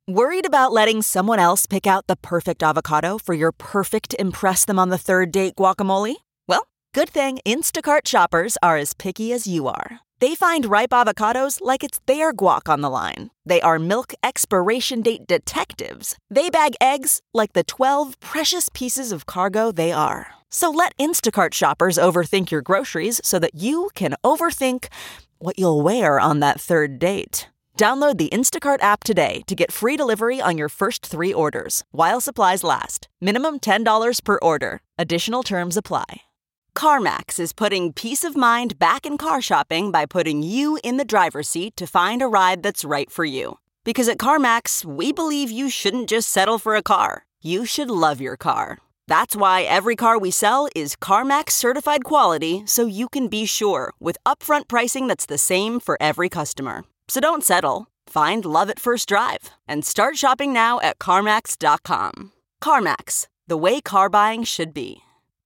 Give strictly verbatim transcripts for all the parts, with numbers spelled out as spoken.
Worried about letting someone else pick out the perfect avocado for your perfect impress them on the third date guacamole? Well, good thing Instacart shoppers are as picky as you are. They find ripe avocados like it's their guac on the line. They are milk expiration date detectives. They bag eggs like the twelve precious pieces of cargo they are. So let Instacart shoppers overthink your groceries so that you can overthink what you'll wear on that third date. Download the Instacart app today to get free delivery on your first three orders, while supplies last. Minimum ten dollars per order. Additional terms apply. CarMax is putting peace of mind back in car shopping by putting you in the driver's seat to find a ride that's right for you. Because at CarMax, we believe you shouldn't just settle for a car. You should love your car. That's why every car we sell is CarMax certified quality, so you can be sure with upfront pricing that's the same for every customer. So don't settle. Find love at first drive and start shopping now at CarMax dot com. CarMax, the way car buying should be.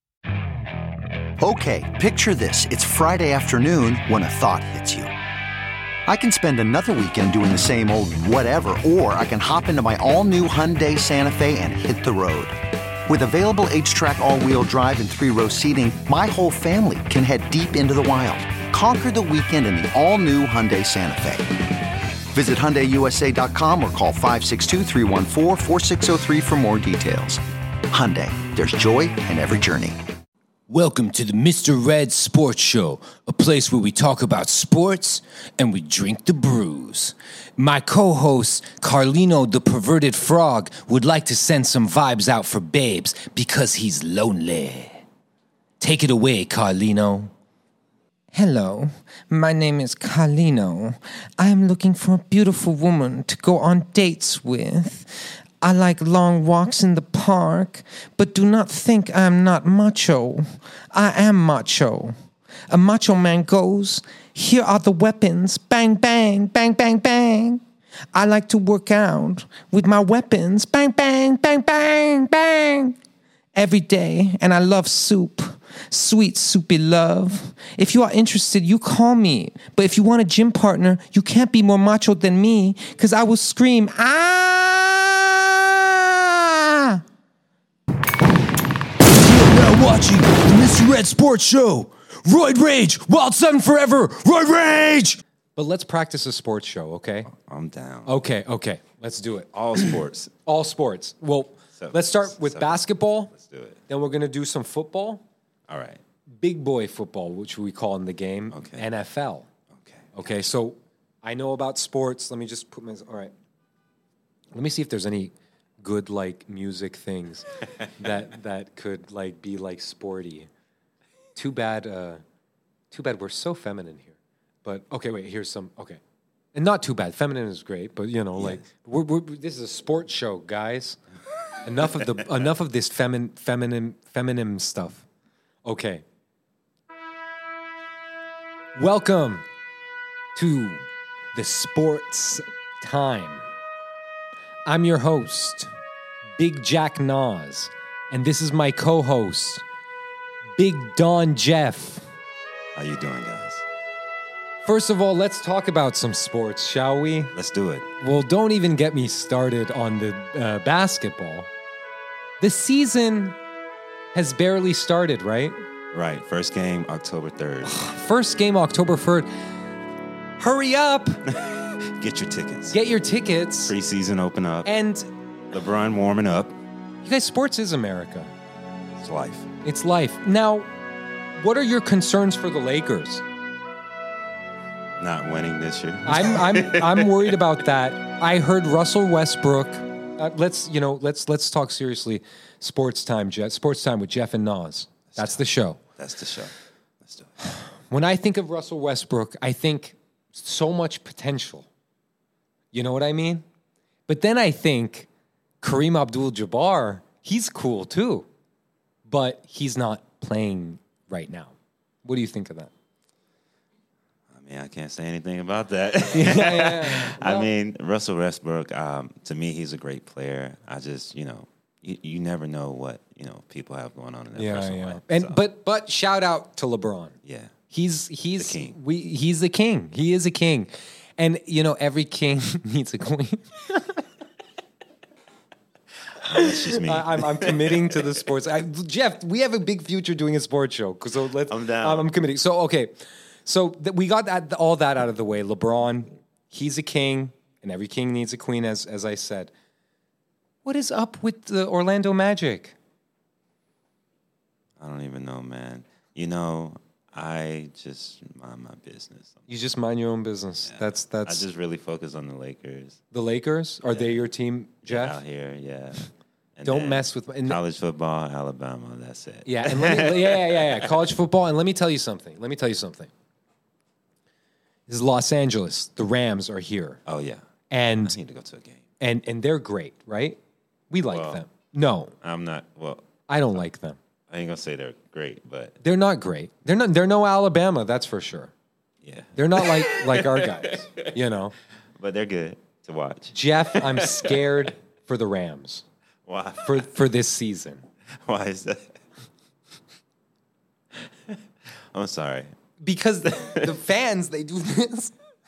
Okay, picture this. It's Friday afternoon when a thought hits you. I can spend another weekend doing the same old whatever, or I can hop into my all-new Hyundai Santa Fe and hit the road. With available H-Track all-wheel drive and three-row seating, my whole family can head deep into the wild. Conquer the weekend in the all-new Hyundai Santa Fe. Visit Hyundai U S A dot com or call five six two, three one four, four six zero three for more details. Hyundai, there's joy in every journey. Welcome to the Mister Red Sports Show, a place where we talk about sports and we drink the brews. My co-host, Carlino the Perverted Frog, would like to send some vibes out for babes because he's lonely. Take it away, Carlino. Hello, my name is Carlino. I am looking for a beautiful woman to go on dates with. I like long walks in the park, but do not think I am not macho. I am macho. A macho man goes, here are the weapons, bang, bang, bang, bang, bang. I like to work out with my weapons, bang, bang, bang, bang, bang. Every day, and I love soup. Sweet, soupy love. If you are interested, you call me. But if you want a gym partner, you can't be more macho than me, because I will scream, ah! You're now watching the Mister Red Sports Show. Roid Rage, Wild Seven Forever, Roid Rage! But let's practice a sports show, okay? I'm down. Okay, okay. Let's do it. All sports. All sports. Well, So- let's start with so- basketball. Let's do it. Then we're going to do some football. All right. Big boy football, which we call in the game Okay. N F L. Okay. Okay, so I know about sports. Let me just put my... All right. Let me see if there's any good, like, music things that that could, like, be, like, sporty. Too bad, uh, too bad we're so feminine here. But, okay, wait, here's some... Okay. And not too bad. Feminine is great, but, you know, like, we're, we're, this is a sports show, guys. enough of the enough of this feminine feminine feminine stuff. Okay. Welcome to the Sports Time. I'm your host, Big Jack Nas, and this is my co-host, Big Don Jeff. How you doing, guys? First of all, let's talk about some sports, shall we? Let's do it. Well, don't even get me started on the uh, basketball. The season has barely started, right? Right. First game, October third. First game, October third. Hurry up! Get your tickets. Get your tickets. Preseason open up. And LeBron warming up. you guys, sports is America. It's life. It's life. Now, what are your concerns for the Lakers? Not winning this year. I'm I'm I'm worried about that. I heard Russell Westbrook. Uh, let's you know let's let's talk seriously. Sports time, Jeff. Sports time with Jeff and Nas. That's the show. That's the show. Let's do it. When I think of Russell Westbrook, I think so much potential. You know what I mean? But then I think Kareem Abdul-Jabbar, he's cool too, but he's not playing right now. What do you think of that? I mean, I can't say anything about that. yeah, yeah, yeah. I Well, mean, Russell Westbrook, um, to me, he's a great player. I just, you know, you, you never know what, you know, people have going on in their yeah, personal yeah. life. And so, but but shout out to LeBron. yeah. He's he's The king. we he's the king. He is a king. And you know, every king needs a queen. That's just me. I, I'm, I'm committing to the sports. I, Jeff, we have a big future doing a sports show. So let's. I'm down. I'm, I'm committing. So okay, so th- we got that all that out of the way. LeBron, he's a king, and every king needs a queen, as as I said. What is up with the Orlando Magic? I don't even know, man. You know, I just mind my business. You just mind your own business. Yeah. That's that's I just really focus on the Lakers. the Lakers. Are they your team, Jeff? Out here, yeah. And Don't then mess with and- college football, Alabama. That's it. Yeah, and let me, yeah, yeah, yeah, yeah. College football, and let me tell you something. Let me tell you something. This is Los Angeles. The Rams are here, Oh yeah. and I need to go to a game. and and they're great, right? We like Well- them. No, I'm not. Well, I don't like them. I ain't gonna say they're great, but They're not great. They're not. They're no Alabama, that's for sure. yeah. They're not like like our guys. You know, But they're good to watch. Jeff. I'm scared for the Rams Why? for for this season. Why is that? I'm sorry. Because the, the fans, they do this.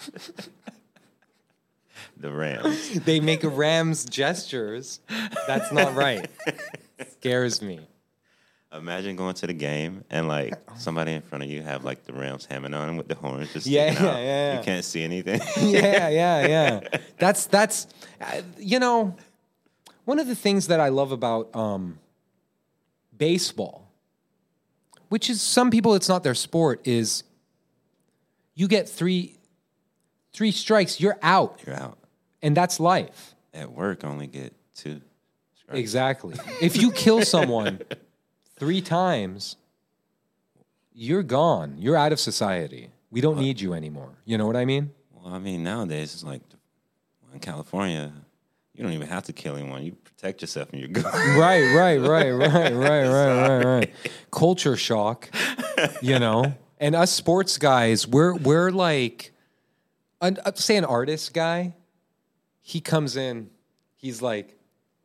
The Rams. They make Rams gestures. That's not right. Scares me. Imagine going to the game and like somebody in front of you have like the Rams hammering on them with the horns just Yeah, sticking yeah, out. yeah, yeah. You can't see anything. Yeah, yeah, yeah. That's that's uh, you know, one of the things that I love about um, baseball, which is some people it's not their sport, is you get three three strikes, you're out, You're out. and that's life. At work, only get two. strikes. Exactly. If you kill someone three times, you're gone. You're out of society. We don't need you anymore. You know what I mean? Well, I mean, nowadays it's like in California, you don't even have to kill anyone. You protect yourself and you're good. Right, right, right, right, right, right, right, right. Culture shock, you know. And us sports guys, we're we're like, an, uh, say an artist guy, he comes in, he's like,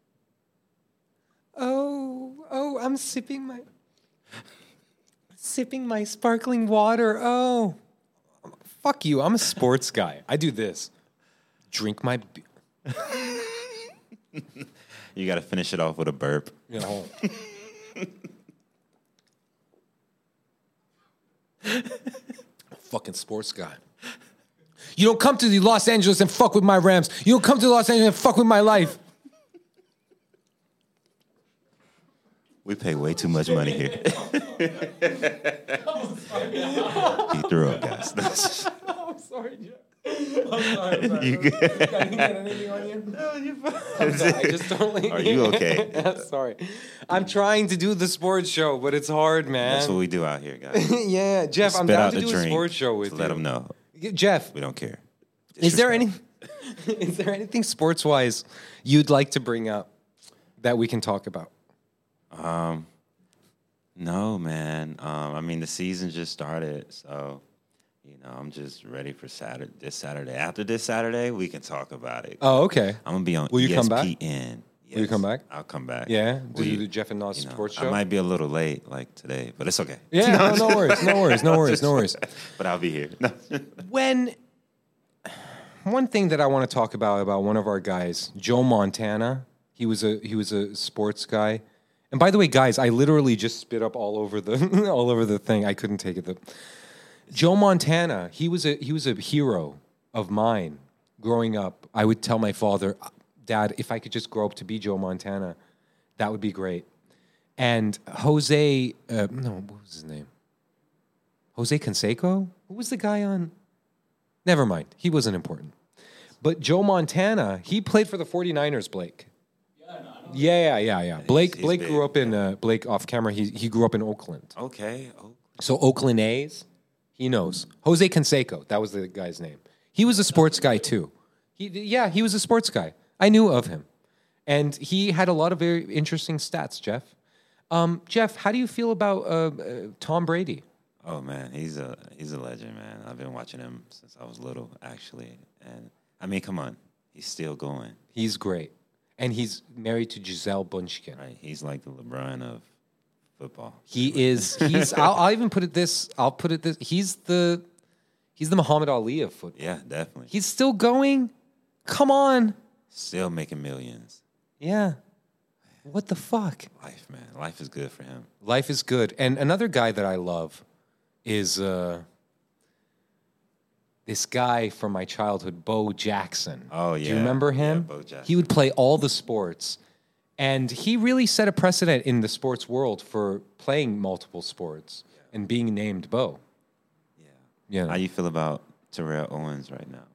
oh, oh, I'm sipping my, sipping my sparkling water. Oh, fuck you. I'm a sports guy. I do this. Drink my, be- You got to finish it off with a burp. you know. Fucking sports guy. You don't come to the Los Angeles and fuck with my Rams. You don't come to Los Angeles and fuck with my life. We pay way too much money here. He threw up, guys. I'm sorry, Jeff. I'm sorry. I'm You good? Can I get anything on you? No, you're fine. I'm sorry. I just totally. Are you okay? I'm sorry. I'm trying to do the sports show, but it's hard, man. That's what we do out here, guys. Yeah, Jeff, I'm Spit down out to the do a drink sports show with to you. let them know. Jeff, We don't care. is there any is there anything sports wise you'd like to bring up that we can talk about? Um, no, man. Um, I mean, the season just started, so you know, I'm just ready for Saturday. This Saturday, after this Saturday, we can talk about it. Oh, okay. I'm gonna be on. Will you come back? E S P N. Will you come back? I'll come back. Yeah, to We- do the Jeff and Nas you know, sports I show. might be a little late, like today, but it's okay. Yeah, no, no worries, no worries, no worries, no worries. But I'll be here. When one thing that I want to talk about about one of our guys, Joe Montana, he was a he was a sports guy. And by the way, guys, I literally just spit up all over the all over the thing. I couldn't take it. The, Joe Montana, he was a he was a hero of mine growing up. I would tell my father, Dad, if I could just grow up to be Joe Montana, that would be great. And Jose, uh, no, what was his name? Jose Canseco? Who was the guy on? Never mind. He wasn't important. But Joe Montana, he played for the 49ers, Blake. Yeah, yeah, yeah, yeah. Blake, he's Blake big, grew up in uh, Blake off camera. He he grew up in Oakland. Okay. Oh, So Oakland A's, he knows. Jose Canseco, that was the guy's name. He was a sports guy too. He yeah, he was a sports guy. I knew of him, and he had a lot of very interesting stats. Jeff, um, Jeff, how do you feel about uh, uh, Tom Brady? oh man, he's a he's a legend, man. I've been watching him since I was little, actually, and I mean, come on, he's still going. He's great, and he's married to Giselle Bunchkin. Right? He's like the LeBron of football. He is. He's. I'll, I'll even put it this. I'll put it this. He's the. He's the Muhammad Ali of football. Yeah, definitely. He's still going. Come on. Still making millions. Yeah. What the fuck? Life, man. Life is good for him. Life is good. And another guy that I love is uh, this guy from my childhood, Bo Jackson. Oh, Do you yeah. remember him? Yeah, Bo Jackson. He would play all the sports. And he really set a precedent in the sports world for playing multiple sports and being named Bo. Yeah. You know. How you feel about Terrell Owens right now?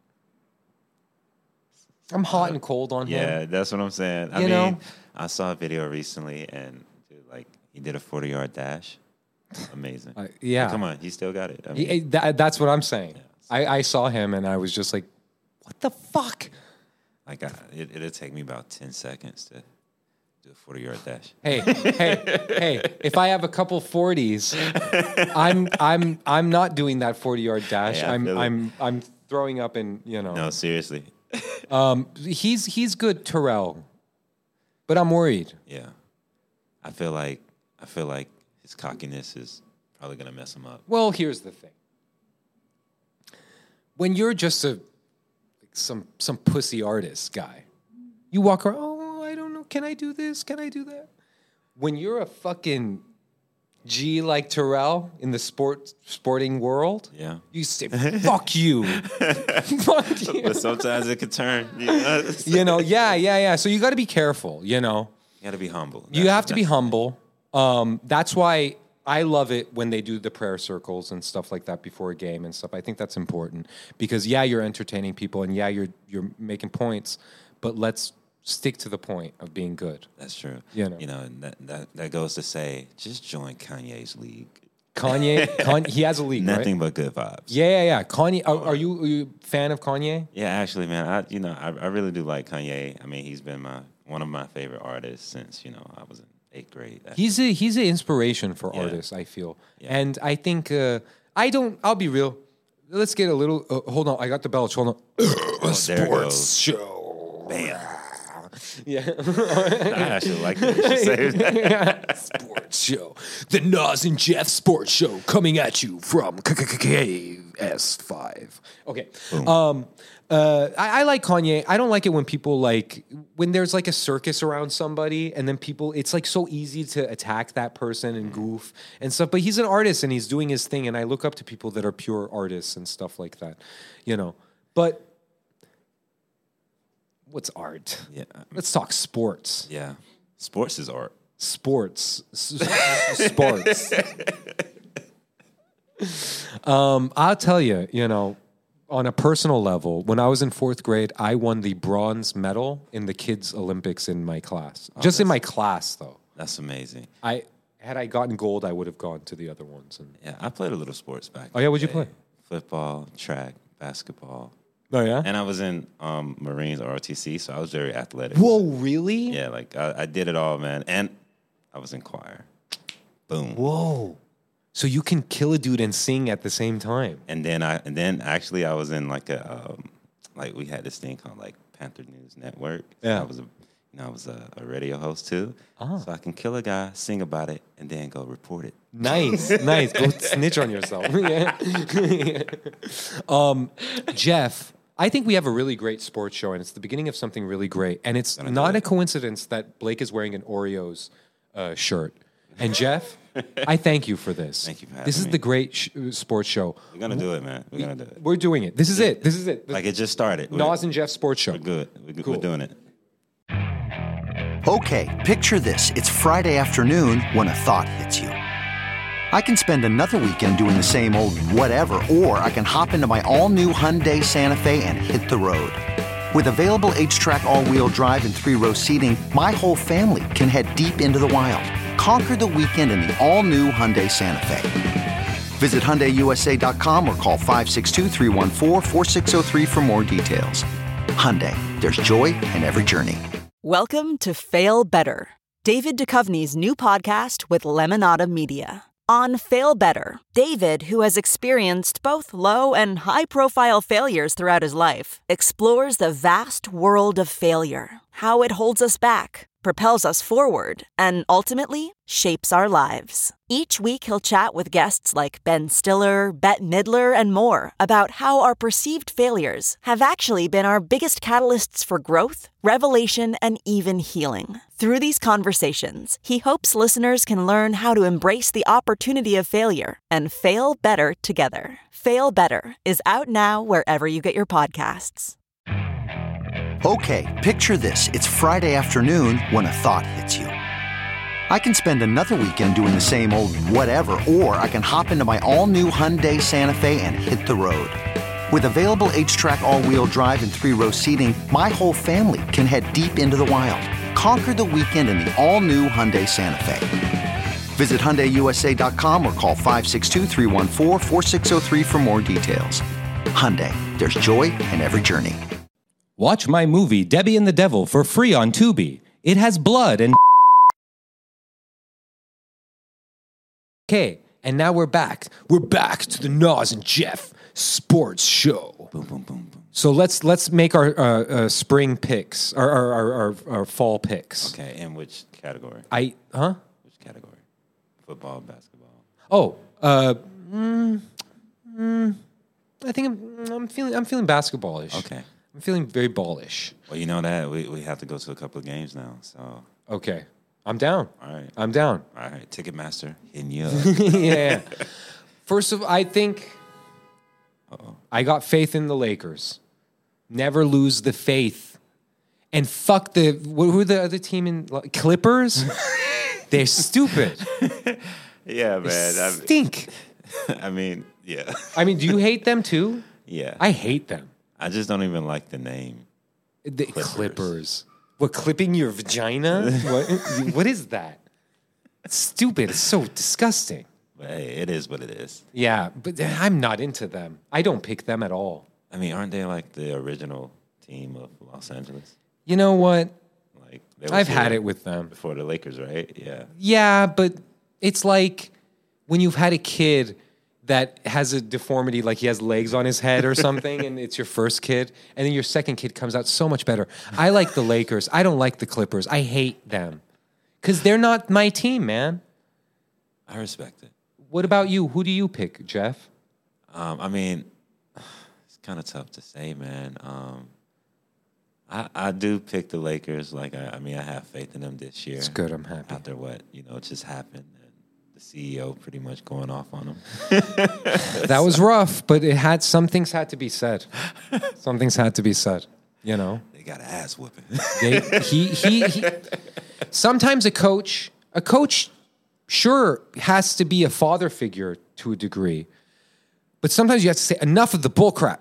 I'm hot and cold on him. Yeah, that's what I'm saying. I You mean, know? I saw a video recently, and dude, like he did a forty-yard dash. Amazing. Uh, yeah. Like, come on, he still got it. I mean, He- that, that's what I'm saying. I, I saw him and I was just like, what the fuck? like I, it, it'll take me about ten seconds to do a forty-yard dash. Hey, hey, hey! If I have a couple forties, I'm I'm I'm not doing that forty-yard dash. Hey, I I'm feel it. I'm I'm throwing up in you know. No, seriously. Um, he's he's good, Terrell, but I'm worried. Yeah, I feel like I feel like his cockiness is probably gonna mess him up. Well, here's the thing: when you're just a like some some pussy artist guy, you walk around. Oh, I don't know. Can I do this? Can I do that? When you're a fucking G like Terrell in the sport sporting world, Yeah, you say fuck you, fuck you. but sometimes it could turn. You know, You know, yeah, yeah, yeah. So you got to be careful. You know, you got to be humble. you That's- have to be that's- humble. Um, that's why I love it when they do the prayer circles and stuff like that before a game and stuff. I think that's important because yeah, you're entertaining people and yeah, you're you're making points, but let's stick to the point of being good. That's true. You know. you know, and that, that that goes to say, just join Kanye's league. Kanye, Kanye he has a league, Nothing right? but good vibes. Yeah, yeah, yeah. Kanye, are, are you are you a fan of Kanye? Yeah, actually, man, I you know I, I really do like Kanye. I mean, he's been my one of my favorite artists since you know I was in eighth grade. He's a he's an inspiration for Yeah. artists, I feel, Yeah. and I think uh, I don't. I'll be real. Let's get a little. Uh, hold on, I got the belch. Hold on. Oh, there it goes. show. Bam. Yeah, I actually like that. You should say that. sports show. The Nas and Jeff Sports Show coming at you from K S five. Okay. Um, uh, I, I like Kanye. I don't like it when people like when there's like a circus around somebody and then people. It's like so easy to attack that person and goof and stuff. But he's an artist and he's doing his thing. And I look up to people that are pure artists and stuff like that. You know, but. What's art? Yeah, Let's talk sports. yeah. Sports is art. Sports. S- sports. um, I'll tell you, you know, on a personal level, when I was in fourth grade, I won the bronze medal in the kids' Olympics in my class. Just in my class, though. That's amazing. I had I gotten gold, I would have gone to the other ones. And, Yeah, I played a little sports back. Oh, yeah? in What'd the you day. play? Football, track, basketball. oh yeah. And I was in um, Marines or R O T C, so I was very athletic. Whoa, really? Yeah, like I, I did it all, man. And I was in choir. Boom. Whoa. So you can kill a dude and sing at the same time. And then I and then actually I was in like a um, like we had this thing called like Panther News Network. So Yeah. I was a you know I was a, a radio host too. Ah. So I can kill a guy, sing about it, and then go report it. Nice, nice. Go snitch on yourself. Yeah. um, Jeff, I think we have a really great sports show, and it's the beginning of something really great. And it's Gonna not do a it. coincidence that Blake is wearing an Oreos uh, shirt. And Jeff, I thank you for this. Thank you for This is having me. the great sh- sports show. We're gonna do it, man. We're gonna do it. We're doing it. This is it. This is it. Like it just started. We're, Nas and Jeff Sports Show. we're good. We're, good. Cool. We're doing it. Okay, picture this. It's Friday afternoon when a thought hits you. I can spend another weekend doing the same old whatever, or I can hop into my all-new Hyundai Santa Fe and hit the road. With available H-Track all-wheel drive and three-row seating, my whole family can head deep into the wild. Conquer the weekend in the all-new Hyundai Santa Fe. Visit Hyundai U S A dot com or call five six two, three one four, four six zero three for more details. Hyundai, there's joy in every journey. Welcome to Fail Better, David Duchovny's new podcast with Lemonada Media. On Fail Better, David, who has experienced both low and high-profile failures throughout his life, explores the vast world of failure. how it holds us back, propels us forward, and ultimately shapes our lives. Each week, he'll chat with guests like Ben Stiller, Bette Midler, and more about how our perceived failures have actually been our biggest catalysts for growth, revelation, and even healing. Through these conversations, he hopes listeners can learn how to embrace the opportunity of failure and fail better together. Fail Better is out now wherever you get your podcasts. Okay, picture this. It's Friday afternoon when a thought hits you. I can spend another weekend doing the same old whatever, or I can hop into my all-new Hyundai Santa Fe and hit the road. With available H-Track all-wheel drive and three-row seating, my whole family can head deep into the wild. Conquer the weekend in the all-new Hyundai Santa Fe. Visit Hyundai U S A dot com or call five six two, three one four, four six zero three for more details. Hyundai, there's joy in every journey. Watch my movie, Debbie and the Devil, for free on Tubi. It has blood and... Okay, and now we're back. We're back to the Nas and Jeff Sports Show. Boom, boom, boom, boom. So let's let's make our uh, uh, spring picks, our our, our our our fall picks. Okay, in which category? I huh? Which category? Football, basketball. Oh, uh, mm, mm, I think I'm I'm feeling I'm feeling basketballish. Okay. I'm feeling very ballish. Well, you know that we we have to go to a couple of games now. So Okay, I'm down. all right, I'm down. all right. Ticketmaster hitting you up. Yeah. First of all, I think I got faith in the Lakers. Never lose the faith. And fuck the who are the other team in Clippers? They're stupid. Yeah, They man. I, stink. I mean, yeah, I mean, do you hate them too? yeah. I hate them. I just don't even like the name. The Clippers. Clippers. What, clipping your vagina? what, what is that? It's stupid. It's so disgusting. But hey, it is what it is. Yeah, but I'm not into them. I don't pick them at all. I mean, aren't they like the original team of Los Angeles? You know what? Like they were I've had here it with them. before the Lakers, right? Yeah. Yeah, but it's like when you've had a kid that has a deformity, like he has legs on his head or something, and it's your first kid, and then your second kid comes out so much better. I like the Lakers. I don't like the Clippers. I hate them because they're not my team, man. I respect it. What about you? Who do you pick, Jeff? Um, I mean, it's kind of tough to say, man. Um, I, I do pick the Lakers. Like, I, I mean, I have faith in them this year. It's good. I'm happy. After what, you know, just happened. And the C E O pretty much going off on them. That was rough, but it had some things had to be said. Some things had to be said. You know, They got an ass whooping. they, he, he he. Sometimes a coach, a coach, sure has to be a father figure to a degree, but sometimes you have to say enough of the bull crap.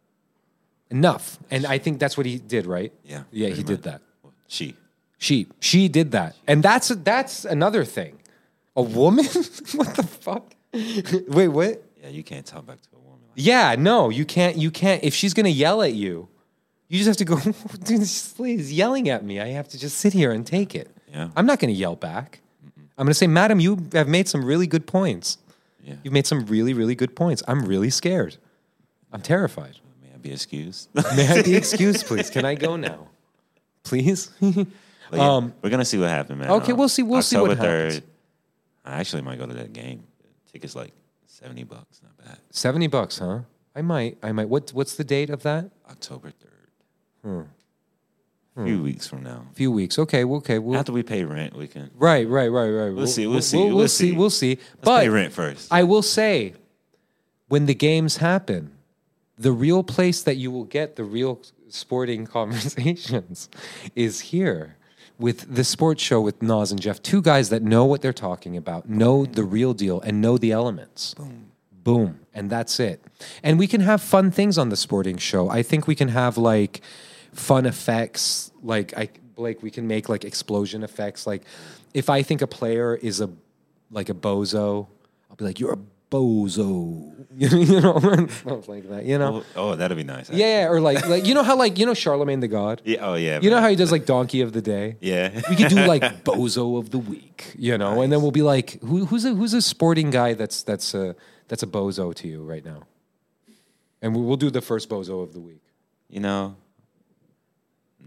Enough, and I think that's what he did, right? Yeah. yeah, he pretty did much. that. She. She she did that, and that's that's another thing. A woman? What the fuck? Wait, what? Yeah, you can't talk back to a woman. Like Yeah, no, you can't. You can't. If she's gonna yell at you, you just have to go. Dude, this lady's yelling at me. I have to just sit here and take it. Yeah. I'm not gonna yell back. I'm gonna say, Madam, you have made some really good points. Yeah. You've made some really, really good points. I'm really scared. I'm terrified. May I be excused? May I be excused, please? Can I go now, please? But yeah, Um, we're gonna see what happens, man. okay, Um, we'll see- we'll see what October happens. third, I actually might go to that game. Tickets like seventy bucks, not bad. Seventy bucks, huh? I might. I might. What? What's the date of that? October third. A few weeks from now. A few weeks. Okay. Well, okay. We'll, After we pay rent, we can. right. Right. Right. Right. We'll see, we'll see, We'll, we'll see. see. We'll see. Let's but pay rent first. I will say, when the games happen, the real place that you will get the real sporting conversations is here with the sports show with Nas and Jeff. Two guys that know what they're talking about, know the real deal, and know the elements. Boom. Boom. And that's it. And we can have fun things on the sporting show. I think we can have like fun effects. Like I Blake, we can make like explosion effects. Like if I think a player is a like a bozo, I'll be like, you're a bozo. You know, stuff like that. You know? Oh, oh, that'd be nice. actually. Yeah, or like like you know how like you know Charlemagne the God? Yeah. Oh, yeah. You know man. how he does like donkey of the day? Yeah. We could do like bozo of the week, you know, and then we'll be like, who, who's a who's a sporting guy that's that's a that's a bozo to you right now? And we- we'll do the first bozo of the week. You know,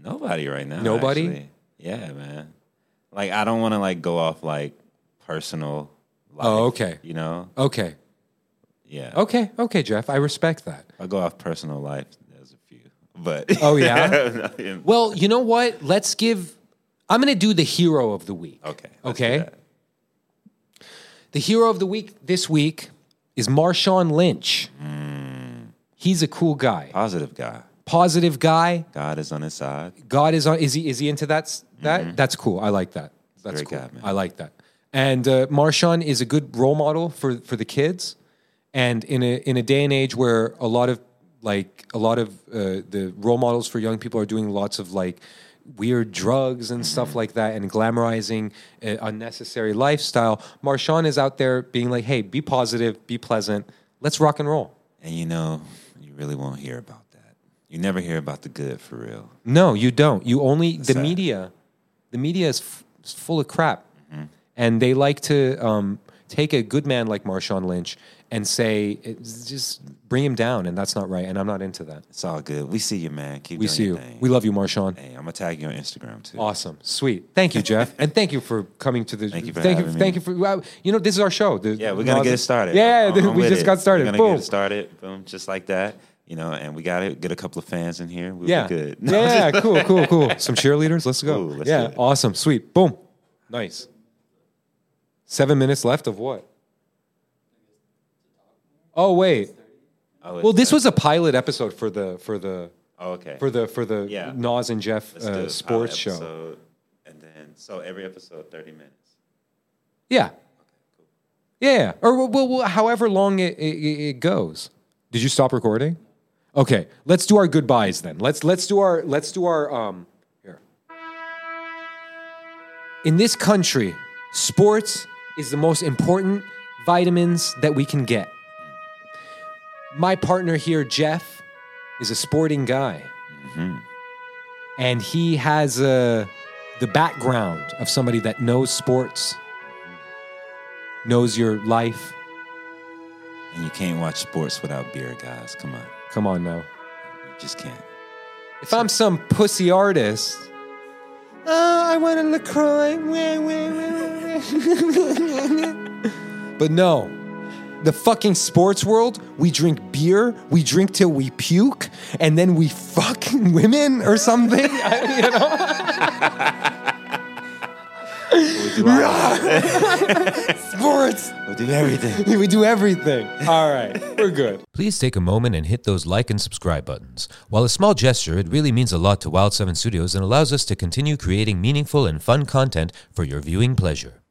Nobody right now. Nobody? Actually. Yeah, man. Like I don't want to like go off like personal. Life, Oh, okay. You know. Okay. Yeah. Okay. Okay, Jeff. I respect that. I go off personal life. There's a few, but Oh, yeah? Well, you know what? Let's give. I'm going to do the hero of the week. Okay. let's do Okay. that. The hero of the week this week is Marshawn Lynch. He's a cool guy, Positive guy. positive guy. God is on his side. God is on. Is he? Is he into that? s- That that's cool. I like that. That's Great cool. guy, man. I like that. And uh, Marshawn is a good role model for for the kids. And in a in a day and age where a lot of like a lot of uh, the role models for young people are doing lots of like weird drugs and stuff like that and glamorizing uh, unnecessary lifestyle, Marshawn is out there being like, hey, be positive, be pleasant, let's rock and roll. And you know, you really won't hear about that. You never hear about the good for real. No, you don't. You only the sad. media. The media is, f- is full of crap, and they like to um, take a good man like Marshawn Lynch and say, it's just bring him down, and that's not right. And I'm not into that. It's all good. We see you, man. Keep We doing see your you. thing. We love you, Marshawn. Hey, I'm gonna tag you on Instagram too. Awesome, sweet. Thank you, Jeff, and thank you for coming to the. Thank you for thank you. having Thank me. you for. Well, you know, this is our show. The- Yeah, we're gonna get it started. Yeah, I'm- I'm we with just it. got started. We're gonna Boom. get it started. Boom, just like that. You know, and we got to get a couple of fans in here. We'll Yeah. be good. Yeah, yeah, cool, cool, cool. Some cheerleaders. Let's go. Cool, let's yeah, do it. awesome, sweet. Boom. Nice. Seven minutes left of what? Oh wait. Oh, it's Well, this like- was a pilot episode for the for the oh, okay. for the for the Yeah. Nas and Jeff Let's do a uh, pilot sports show. episode, and then so every episode thirty minutes. Yeah. Yeah, or well, well, well, however long it, it, it goes. Did you stop recording? Okay, let's do our goodbyes then. Let's let's do our let's do our um here. In this country, sports is the most important vitamins that we can get. My partner here, Jeff, is a sporting guy, and he has uh, the background of somebody that knows sports, knows your life. And you can't watch sports without beer, guys. Come on, Come on now. you just can't. If I'm some pussy artist, oh, I want a LaCroix. But no, the fucking sports world, we drink beer, we drink till we puke, and then we fuck women or something. You know? Sports. We'll do everything. We do everything. All right, we're good. Please take a moment and hit those like and subscribe buttons. While a small gesture, it really means a lot to Wild seven Studios and allows us to continue creating meaningful and fun content for your viewing pleasure.